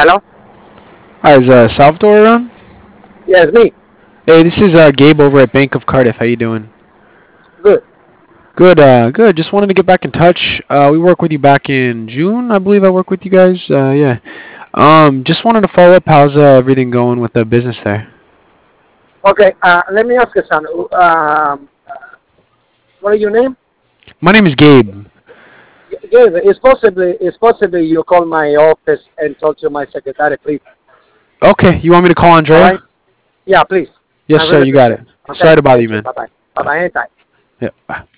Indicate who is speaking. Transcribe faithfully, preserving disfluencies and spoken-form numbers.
Speaker 1: Hello?
Speaker 2: Hi, is uh, Salvador around?
Speaker 1: Yes, me.
Speaker 2: Hey, this is uh, Gabe over at Bank of Cardiff. How you doing?
Speaker 1: Good.
Speaker 2: Good, uh, good. Just wanted to get back in touch. Uh, we worked with you back in June, I believe. I worked with you guys. Uh, yeah. Um, just wanted to follow up. How's uh, everything going with the business there?
Speaker 1: Okay, uh, let me ask you something. Um, what is your name?
Speaker 2: My name is Gabe.
Speaker 1: Gabe, it's possibly, it's possibly you call my office and talk to my secretary, please.
Speaker 2: Okay, you want me to call
Speaker 1: All
Speaker 2: Andrea?
Speaker 1: right? Yeah, please.
Speaker 2: Yes,
Speaker 1: I
Speaker 2: sir.
Speaker 1: really
Speaker 2: You got
Speaker 1: appreciate
Speaker 2: it.
Speaker 1: it. Okay?
Speaker 2: Sorry to bother you,
Speaker 1: Thank you.
Speaker 2: man.
Speaker 1: Bye-bye. Bye-bye. Anytime.
Speaker 2: Yeah.